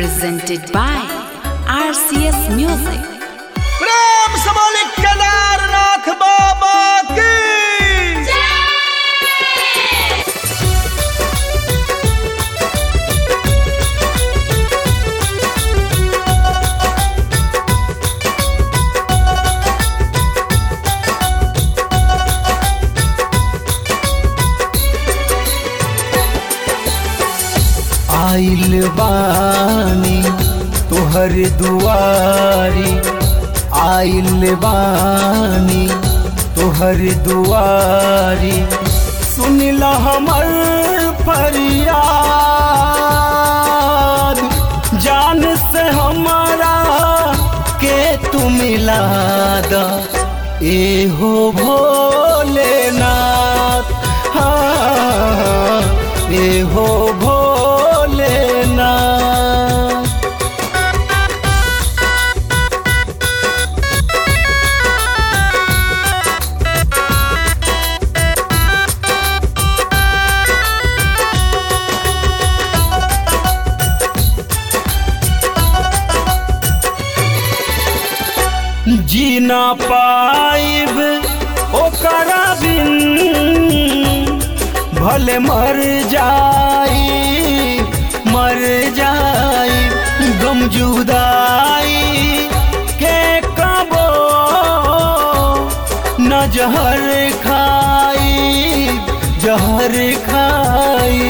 presented by RCS Music. प्रेम से बोले केदारनाथ बाबा की आइल बानी तोहर दुआरी, आइल बानी तोहर दुआरी, सुनिला हमर फरियाद, जान से हमारा के तू मिला दा, ए हो भोलेनाथ, हाँ ए हो भोलेनाथ। जी ना पाइब ओकरा बिन, भले मर जाई गम जुदाई के कबो न जहर खाई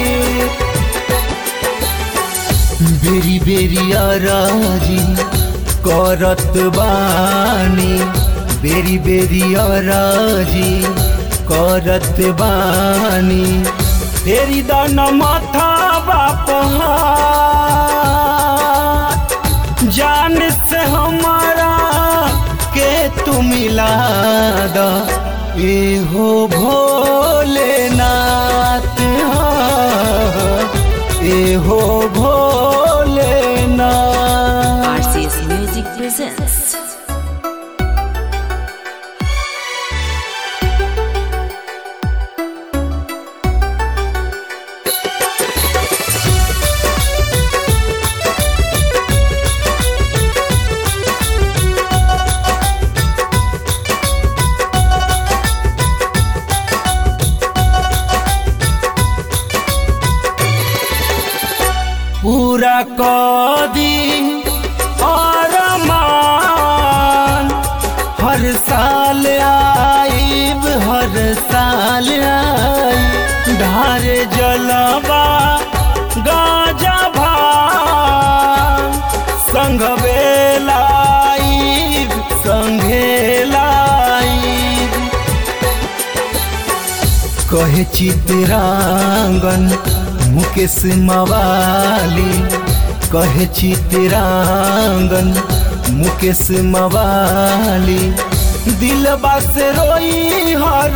बेरी बेरी आराजी करत बानी, बेरी बेरी आराजी करत बानी, तेरी दाना माथा बाप जान से हमारा के तू मिला दा, ए हो भोलेनाथ, ए हो भोलेनाथ। RCS Music presents. पूरा कदी अरमान, हर साल आईब, हर साल आई, ढार जलवा गाजा भांग, संघे लाईब, कहे चितरांगन मुकेश मवाली, कहे चितरांगन मुकेश मवाली, दिलबा से रोई हर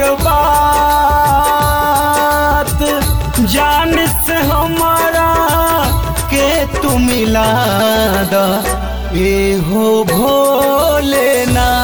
बात, जान से हमारा के तू मिला दा, ए हो भोलेनाथ।